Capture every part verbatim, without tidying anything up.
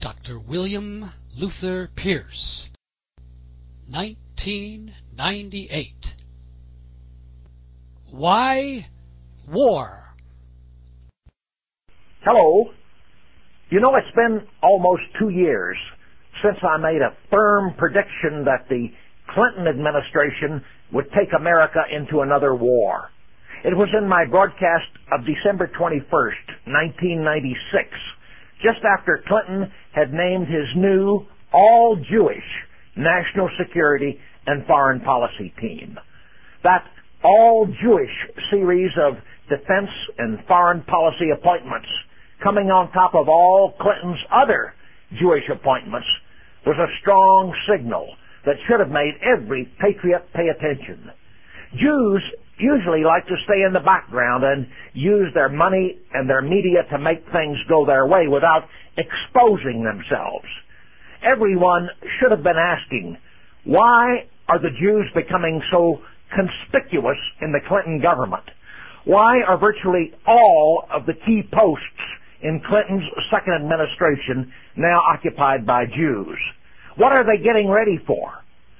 Doctor William Luther Pierce, nineteen ninety-eight. Why war? Hello. You know, it's been almost two years since I made a firm prediction that the Clinton administration would take America into another war. It was in my broadcast of December twenty-first, nineteen ninety-six, just after Clinton had named his new all-Jewish national security and foreign policy team. That all-Jewish series of defense and foreign policy appointments, coming on top of all Clinton's other Jewish appointments, was a strong signal that should have made every patriot pay attention. Jews usually like to stay in the background and use their money and their media to make things go their way without exposing themselves. Everyone should have been asking, why are the Jews becoming so conspicuous in the Clinton government? Why are virtually all of the key posts in Clinton's second administration now occupied by Jews? What are they getting ready for?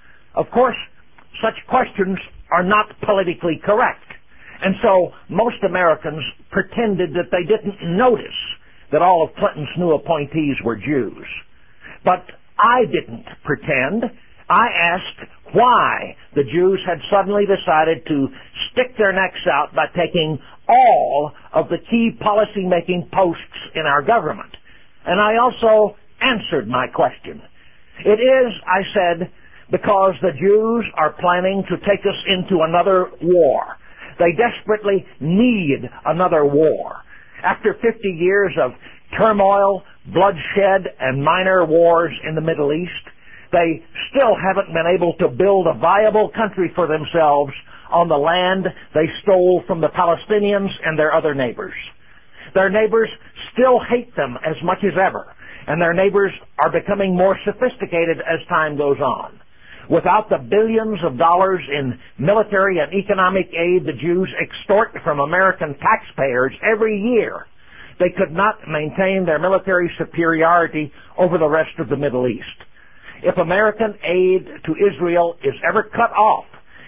Of course, such questions are not politically correct, and so most Americans pretended that they didn't notice that all of Clinton's new appointees were Jews. But I didn't pretend. I asked why the Jews had suddenly decided to stick their necks out by taking all of the key policy-making posts in our government. And I also answered my question. It is, I said, because the Jews are planning to take us into another war. They desperately need another war. After fifty years of turmoil, bloodshed, and minor wars in the Middle East, they still haven't been able to build a viable country for themselves on the land they stole from the Palestinians and their other neighbors. Their neighbors still hate them as much as ever, and their neighbors are becoming more sophisticated as time goes on. Without the billions of dollars in military and economic aid the Jews extort from American taxpayers every year, they could not maintain their military superiority over the rest of the Middle East. If American aid to Israel is ever cut off,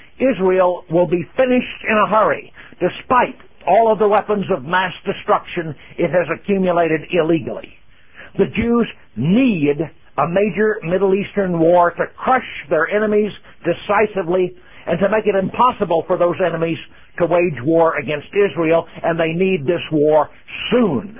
Israel will be finished in a hurry, despite all of the weapons of mass destruction it has accumulated illegally. The Jews need a major Middle Eastern war to crush their enemies decisively and to make it impossible for those enemies to wage war against Israel, and they need this war soon.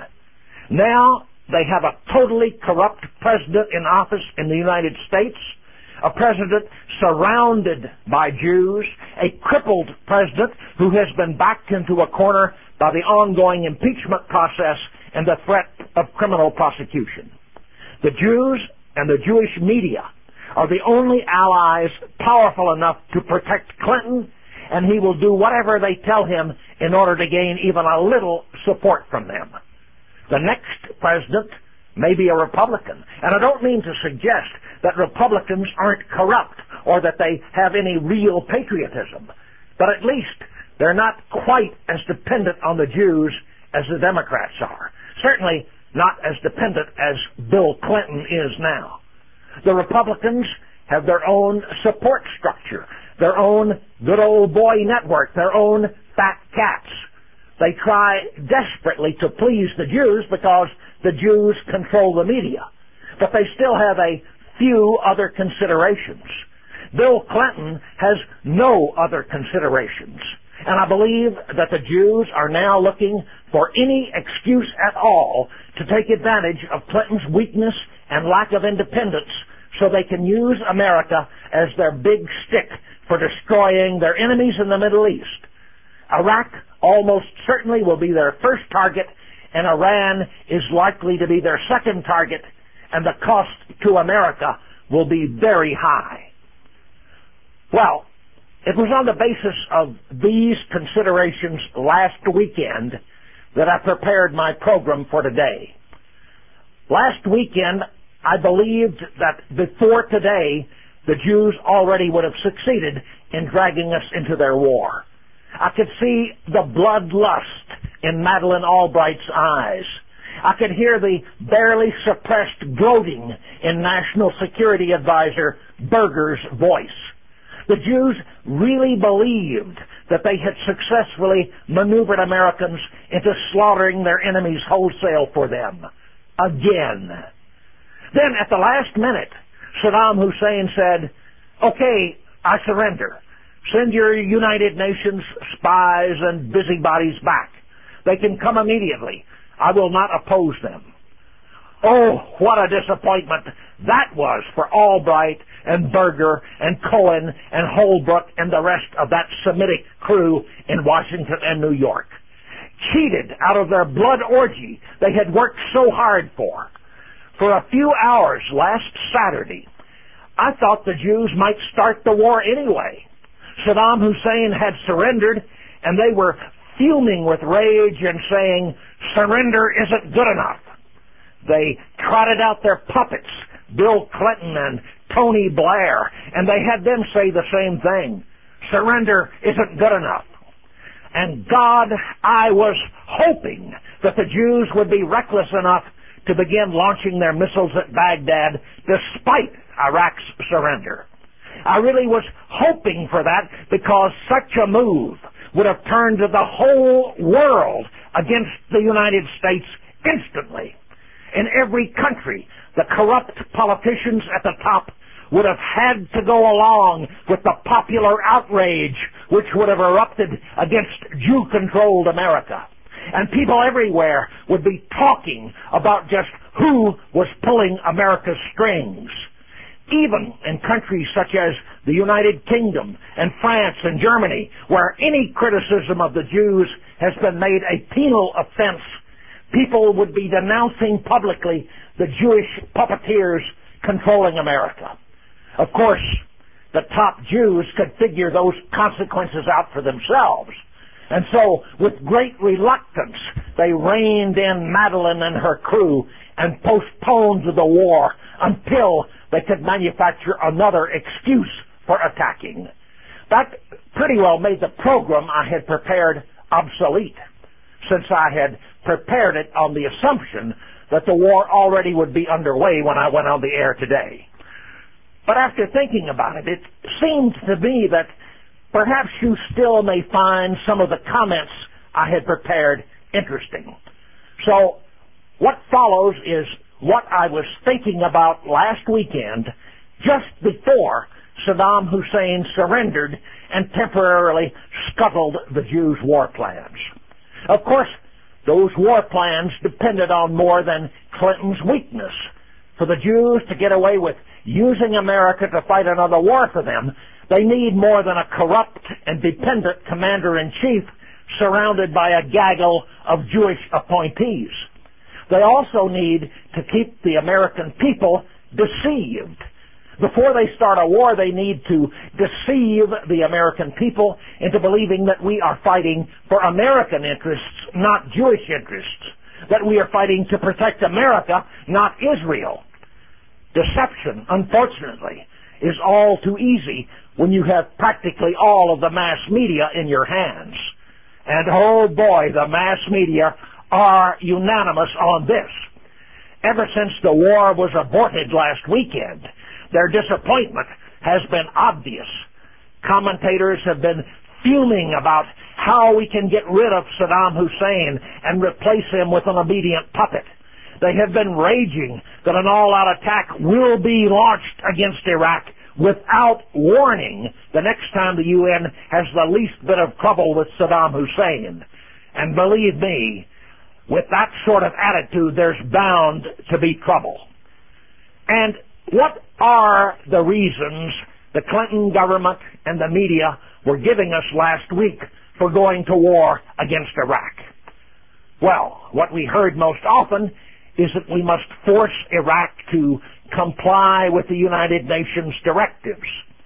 Now they have a totally corrupt president in office in the United States, a president surrounded by Jews, a crippled president who has been backed into a corner by the ongoing impeachment process and the threat of criminal prosecution. The Jews and the Jewish media are the only allies powerful enough to protect Clinton, and he will do whatever they tell him in order to gain even a little support from them. The next president may be a Republican, and I don't mean to suggest that Republicans aren't corrupt or that they have any real patriotism, but at least they're not quite as dependent on the Jews as the Democrats are. Certainly not as dependent as Bill Clinton is now. The Republicans have their own support structure, their own good old boy network, their own fat cats. They try desperately to please the Jews because the Jews control the media, but they still have a few other considerations. Bill Clinton has no other considerations. And I believe that the Jews are now looking for any excuse at all to take advantage of Clinton's weakness and lack of independence so they can use America as their big stick for destroying their enemies in the Middle East. Iraq almost certainly will be their first target, and Iran is likely to be their second target, and the cost to America will be very high. Well, it was on the basis of these considerations last weekend that I prepared my program for today. Last weekend, I believed that before today, the Jews already would have succeeded in dragging us into their war. I could see the bloodlust in Madeleine Albright's eyes, I could hear the barely suppressed gloating in National Security Advisor Berger's voice. The Jews really believed that they had successfully maneuvered Americans into slaughtering their enemies wholesale for them. Again. Then, at the last minute, Saddam Hussein said, "Okay, I surrender. Send your United Nations spies and busybodies back. They can come immediately. I will not oppose them." Oh, what a disappointment that was for Albright and Berger and Cohen and Holbrooke and the rest of that Semitic crew in Washington and New York. Cheated out of their blood orgy they had worked so hard for. For a few hours last Saturday, I thought the Jews might start the war anyway. Saddam Hussein had surrendered, and they were fuming with rage and saying, "Surrender isn't good enough." They trotted out their puppets, Bill Clinton and Tony Blair, and they had them say the same thing. Surrender isn't good enough. And God, I was hoping that the Jews would be reckless enough to begin launching their missiles at Baghdad despite Iraq's surrender. I really was hoping for that because such a move would have turned the whole world against the United States instantly. In every country, the corrupt politicians at the top would have had to go along with the popular outrage which would have erupted against Jew-controlled America. And people everywhere would be talking about just who was pulling America's strings. Even in countries such as the United Kingdom and France and Germany, where any criticism of the Jews has been made a penal offense, people would be denouncing publicly the Jewish puppeteers controlling America. Of course, the top Jews could figure those consequences out for themselves. And so, with great reluctance, they reined in Madeline and her crew and postponed the war until they could manufacture another excuse for attacking. That pretty well made the program I had prepared obsolete, since I had prepared it on the assumption that the war already would be underway when I went on the air today. But after thinking about it, it seemed to me that perhaps you still may find some of the comments I had prepared interesting. So, what follows is what I was thinking about last weekend, just before Saddam Hussein surrendered and temporarily scuttled the Jews' war plans. Of course, those war plans depended on more than Clinton's weakness. For the Jews to get away with using America to fight another war for them, they need more than a corrupt and dependent commander-in-chief surrounded by a gaggle of Jewish appointees. They also need to keep the American people deceived. Before they start a war, they need to deceive the American people into believing that we are fighting for American interests, not Jewish interests. That we are fighting to protect America, not Israel. Deception, unfortunately, is all too easy when you have practically all of the mass media in your hands. And oh boy, the mass media are unanimous on this. Ever since the war was aborted last weekend, their disappointment has been obvious. Commentators have been fuming about how we can get rid of Saddam Hussein and replace him with an obedient puppet. They have been raging that an all-out attack will be launched against Iraq without warning the next time the U N has the least bit of trouble with Saddam Hussein. And believe me, with that sort of attitude, there's bound to be trouble. And what are the reasons the Clinton government and the media were giving us last week for going to war against Iraq? Well, what we heard most often is that we must force Iraq to comply with the United Nations directives.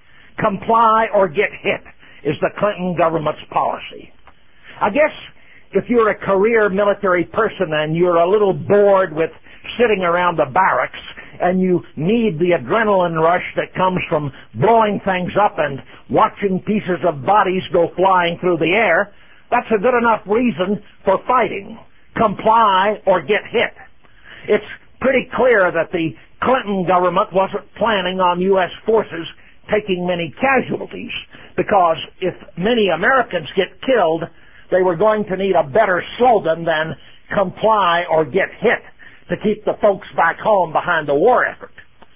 Comply or get hit is the Clinton government's policy. I guess if you're a career military person and you're a little bored with sitting around the barracks and you need the adrenaline rush that comes from blowing things up and watching pieces of bodies go flying through the air, that's a good enough reason for fighting. Comply or get hit. It's pretty clear that the Clinton government wasn't planning on U S forces taking many casualties, because if many Americans get killed, they were going to need a better slogan than comply or get hit to keep the folks back home behind the war effort.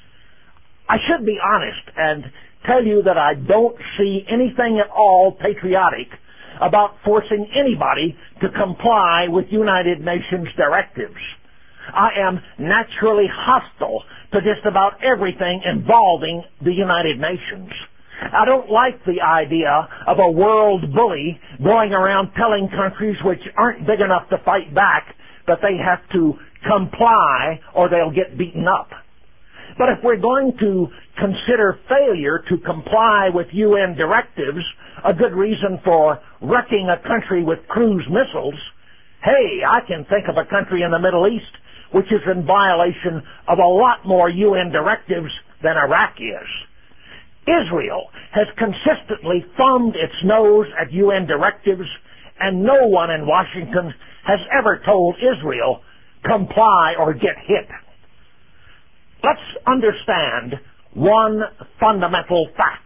I should be honest and tell you that I don't see anything at all patriotic about forcing anybody to comply with United Nations directives. I am naturally hostile to just about everything involving the United Nations. I don't like the idea of a world bully going around telling countries which aren't big enough to fight back that they have to comply or they'll get beaten up. But if we're going to consider failure to comply with U N directives a good reason for wrecking a country with cruise missiles, hey, I can think of a country in the Middle East which is in violation of a lot more U N directives than Iraq is. Israel has consistently thumbed its nose at U N directives, and no one in Washington has ever told Israel, comply or get hit. Let's understand one fundamental fact.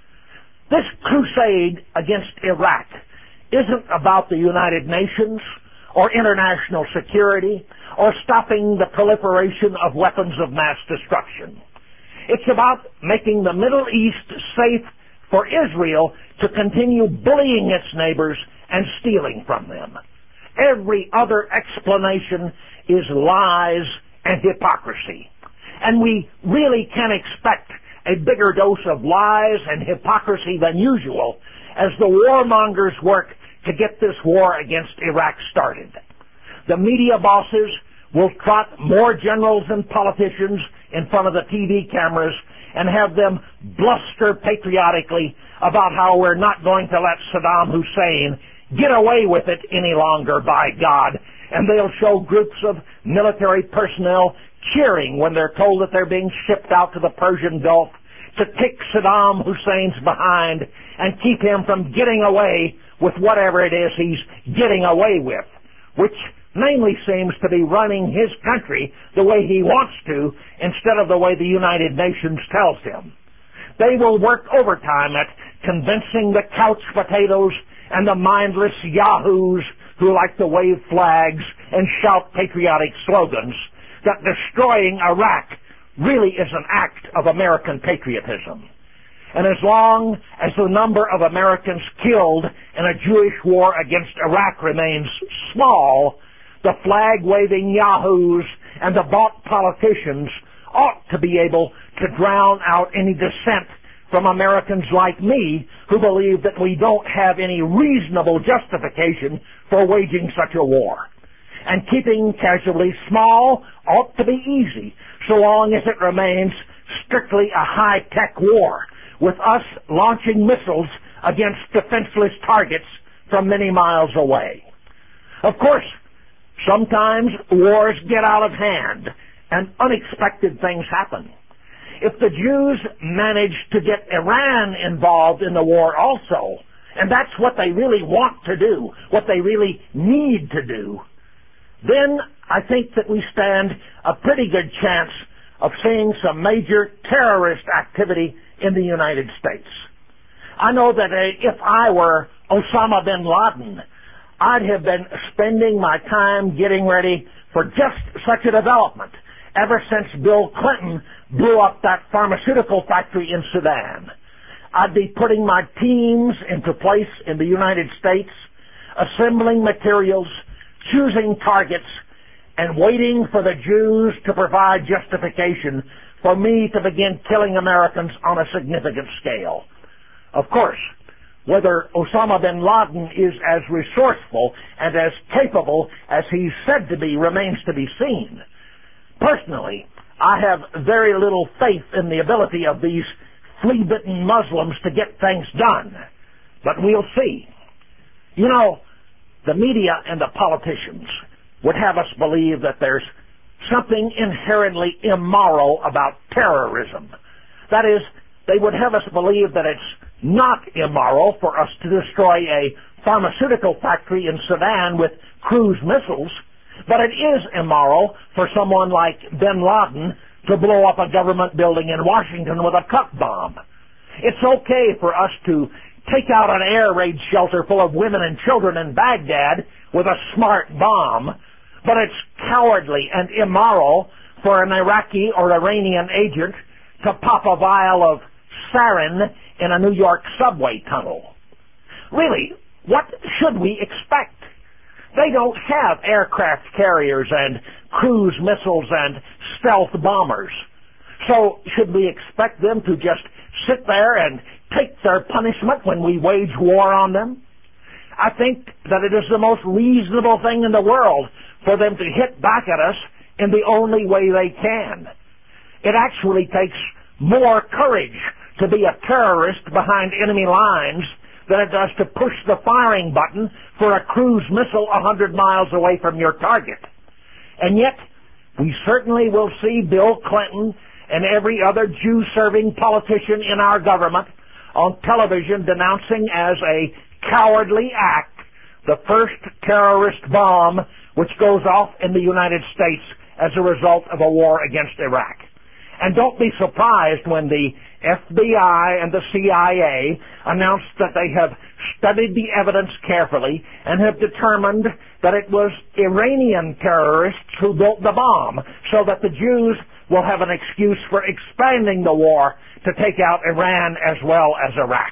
This crusade against Iraq isn't about the United Nations or international security or stopping the proliferation of weapons of mass destruction. It's about making the Middle East safe for Israel to continue bullying its neighbors and stealing from them. Every other explanation is lies and hypocrisy. And we really can expect a bigger dose of lies and hypocrisy than usual as the warmongers work to get this war against Iraq started. The media bosses will trot more generals and politicians in front of the T V cameras and have them bluster patriotically about how we're not going to let Saddam Hussein get away with it any longer, by God. And they'll show groups of military personnel cheering when they're told that they're being shipped out to the Persian Gulf to kick Saddam Hussein's behind and keep him from getting away with whatever it is he's getting away with, which mainly seems to be running his country the way he wants to instead of the way the United Nations tells him. They will work overtime at convincing the couch potatoes and the mindless yahoos who like to wave flags and shout patriotic slogans that destroying Iraq really is an act of American patriotism. And as long as the number of Americans killed in a Jewish war against Iraq remains small, the flag-waving yahoos and the bought politicians ought to be able to drown out any dissent from Americans like me who believe that we don't have any reasonable justification for waging such a war. And keeping casualties small ought to be easy, so long as it remains strictly a high-tech war, with us launching missiles against defenseless targets from many miles away. Of course, sometimes wars get out of hand and unexpected things happen. If the Jews manage to get Iran involved in the war also, and that's what they really want to do, what they really need to do, then I think that we stand a pretty good chance of seeing some major terrorist activity in the United States. I know that uh, if I were Osama bin Laden, I'd have been spending my time getting ready for just such a development ever since Bill Clinton blew up that pharmaceutical factory in Sudan. I'd be putting my teams into place in the United States, assembling materials, choosing targets, and waiting for the Jews to provide justification for me to begin killing Americans on a significant scale. Of course, whether Osama bin Laden is as resourceful and as capable as he's said to be remains to be seen. Personally, I have very little faith in the ability of these flea-bitten Muslims to get things done, but we'll see. You know, the media and the politicians would have us believe that there's something inherently immoral about terrorism. That is, they would have us believe that it's not immoral for us to destroy a pharmaceutical factory in Sudan with cruise missiles, But it is immoral for someone like bin Laden to blow up a government building in Washington with a cup bomb. It's okay for us to take out an air raid shelter full of women and children in Baghdad with a smart bomb, but it's cowardly and immoral for an Iraqi or Iranian agent to pop a vial of sarin in a New York subway tunnel. Really, what should we expect? They don't have aircraft carriers and cruise missiles and stealth bombers. So should we expect them to just sit there and take their punishment when we wage war on them? I think that it is the most reasonable thing in the world for them to hit back at us in the only way they can. It actually takes more courage to be a terrorist behind enemy lines than it does to push the firing button for a cruise missile a hundred miles away from your target. And yet, we certainly will see Bill Clinton and every other Jew-serving politician in our government on television denouncing as a cowardly act the first terrorist bomb which goes off in the United States as a result of a war against Iraq. And don't be surprised when the F B I and the C I A announced that they have studied the evidence carefully and have determined that it was Iranian terrorists who built the bomb, so that the Jews will have an excuse for expanding the war to take out Iran as well as Iraq.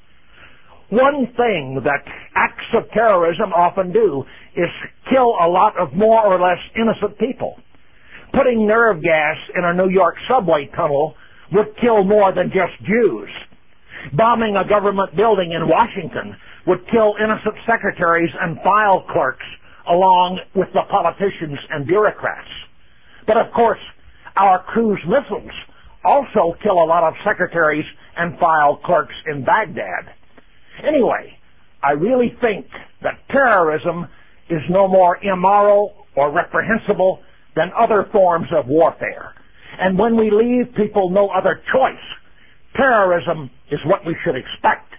One thing that acts of terrorism often do is kill a lot of more or less innocent people. Putting nerve gas in a New York subway tunnel would kill more than just Jews. Bombing a government building in Washington would kill innocent secretaries and file clerks along with the politicians and bureaucrats. But of course, our cruise missiles also kill a lot of secretaries and file clerks in Baghdad. Anyway, I really think that terrorism is no more immoral or reprehensible than other forms of warfare. And when we leave people no other choice, terrorism is what we should expect.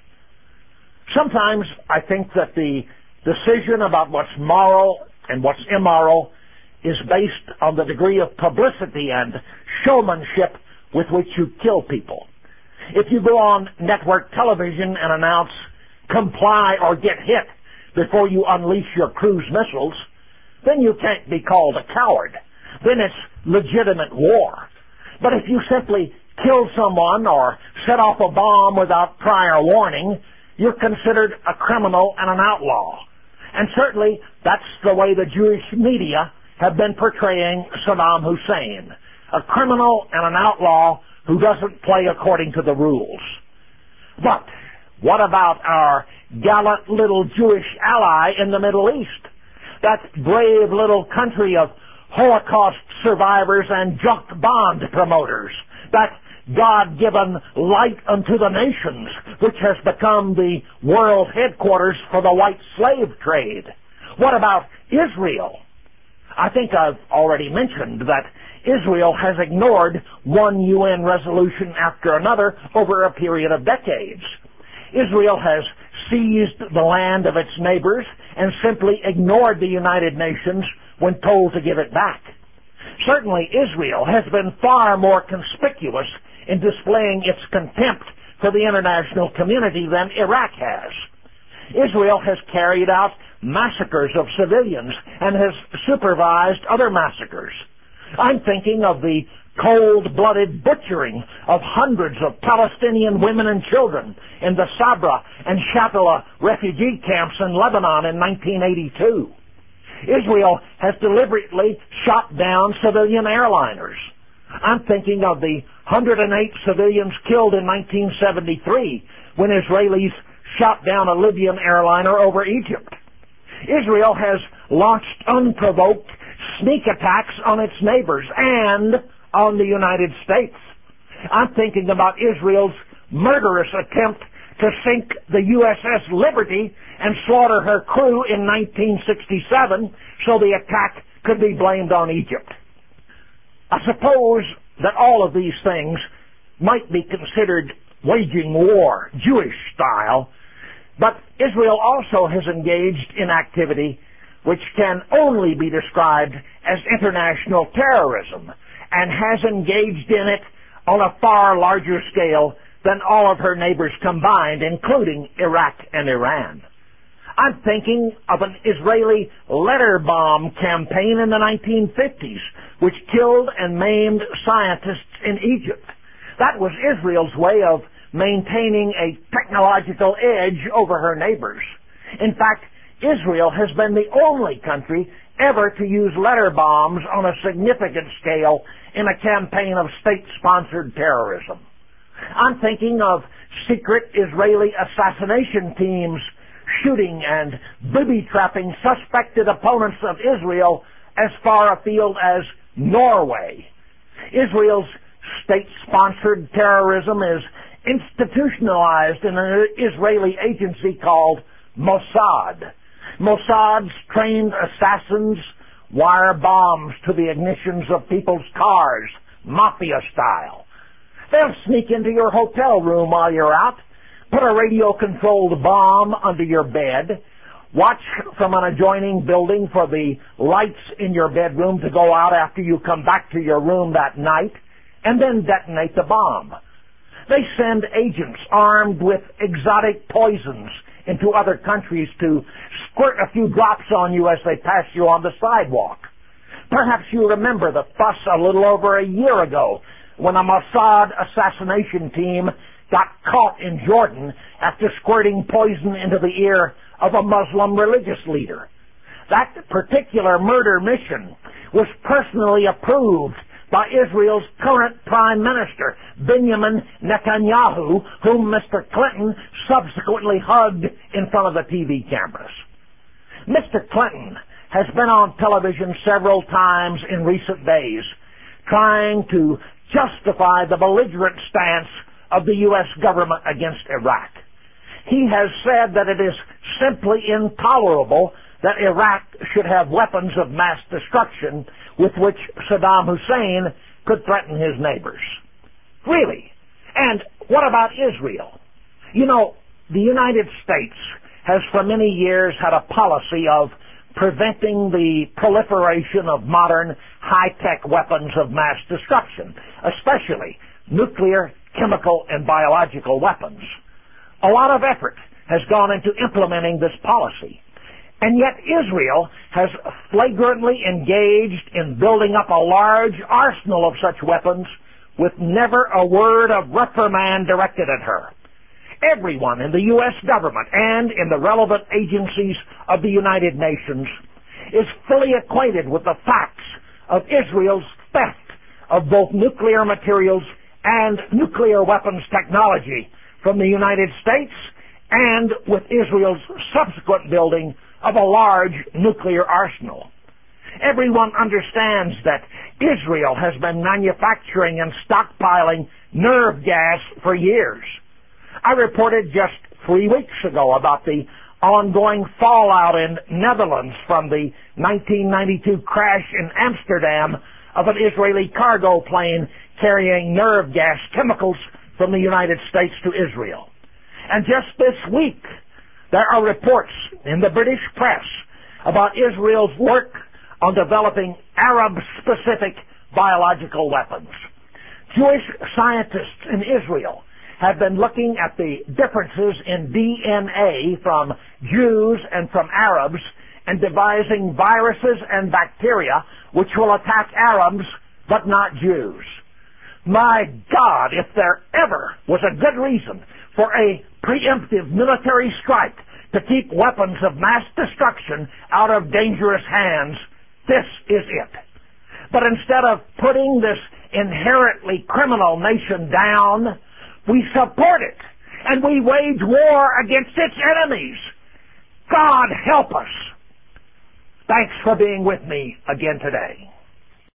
Sometimes I think that the decision about what's moral and what's immoral is based on the degree of publicity and showmanship with which you kill people. If you go on network television and announce, comply or get hit before you unleash your cruise missiles, then you can't be called a coward. Then it's legitimate war. But if you simply kill someone or set off a bomb without prior warning, you're considered a criminal and an outlaw. And certainly that's the way the Jewish media have been portraying Saddam Hussein, a criminal and an outlaw who doesn't play according to the rules. But what about our gallant little Jewish ally in the Middle East? That brave little country of Holocaust survivors and junk bond promoters, that God-given light unto the nations, which has become the world headquarters for the white slave trade. What about Israel? I think I've already mentioned that Israel has ignored one U N resolution after another over a period of decades. Israel has seized the land of its neighbors and simply ignored the United Nations when told to give it back. Certainly Israel has been far more conspicuous in displaying its contempt for the international community than Iraq has. Israel has carried out massacres of civilians and has supervised other massacres. I'm thinking of the cold-blooded butchering of hundreds of Palestinian women and children in the Sabra and Shatila refugee camps in Lebanon in nineteen eighty-two. Israel has deliberately shot down civilian airliners. I'm thinking of the one hundred eight civilians killed in nineteen seventy-three when Israelis shot down a Libyan airliner over Egypt. Israel has launched unprovoked sneak attacks on its neighbors and on the United States. I'm thinking about Israel's murderous attempt to sink the U S S Liberty and slaughter her crew in nineteen sixty-seven so the attack could be blamed on Egypt. I suppose that all of these things might be considered waging war, Jewish style, but Israel also has engaged in activity which can only be described as international terrorism, and has engaged in it on a far larger scale than all of her neighbors combined, including Iraq and Iran. I'm thinking of an Israeli letter bomb campaign in the nineteen fifties, which killed and maimed scientists in Egypt. That was Israel's way of maintaining a technological edge over her neighbors. In fact, Israel has been the only country ever to use letter bombs on a significant scale in a campaign of state-sponsored terrorism. I'm thinking of secret Israeli assassination teams shooting and booby-trapping suspected opponents of Israel as far afield as Norway. Israel's state-sponsored terrorism is institutionalized in an Israeli agency called Mossad. Mossad's trained assassins wire bombs to the ignitions of people's cars, mafia style. They'll sneak into your hotel room while you're out, put a radio-controlled bomb under your bed, watch from an adjoining building for the lights in your bedroom to go out after you come back to your room that night, and then detonate the bomb. They send agents armed with exotic poisons into other countries to squirt a few drops on you as they pass you on the sidewalk. Perhaps you remember the fuss a little over a year ago when a Mossad assassination team got caught in Jordan after squirting poison into the ear of a Muslim religious leader. That particular murder mission was personally approved by Israel's current Prime Minister, Benjamin Netanyahu, whom Mister Clinton subsequently hugged in front of the T V cameras. Mister Clinton has been on television several times in recent days trying to justify the belligerent stance of the U S government against Iraq. He has said that it is simply intolerable that Iraq should have weapons of mass destruction with which Saddam Hussein could threaten his neighbors. Really? And what about Israel? You know, the United States has for many years had a policy of preventing the proliferation of modern high-tech weapons of mass destruction, especially nuclear, chemical, and biological weapons. A lot of effort has gone into implementing this policy. And yet Israel has flagrantly engaged in building up a large arsenal of such weapons with never a word of reprimand directed at her. Everyone in the U S government and in the relevant agencies of the United Nations is fully acquainted with the facts of Israel's theft of both nuclear materials and nuclear weapons technology from the United States, and with Israel's subsequent building of a large nuclear arsenal. Everyone understands that Israel has been manufacturing and stockpiling nerve gas for years. I reported just three weeks ago about the ongoing fallout in Netherlands from the nineteen ninety-two crash in Amsterdam of an Israeli cargo plane carrying nerve gas chemicals from the United States to Israel. And just this week, there are reports in the British press about Israel's work on developing Arab-specific biological weapons. Jewish scientists in Israel have been looking at the differences in D N A from Jews and from Arabs and devising viruses and bacteria which will attack Arabs but not Jews. My God, if there ever was a good reason for a preemptive military strike to keep weapons of mass destruction out of dangerous hands, this is it. But instead of putting this inherently criminal nation down, we support it, and we wage war against its enemies. God help us. Thanks for being with me again today.